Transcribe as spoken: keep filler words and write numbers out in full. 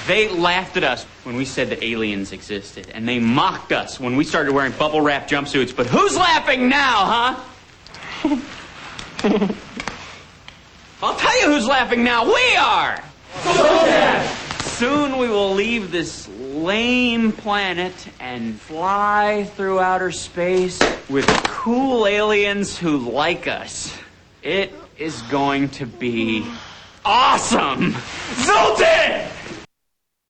They laughed at us when we said that aliens existed, and they mocked us when we started wearing bubble wrap jumpsuits. But who's laughing now, huh? I'll tell you who's laughing now. We are! Soon we will leave this lame planet and fly through outer space with cool aliens who like us. It is going to be awesome! Zoltan!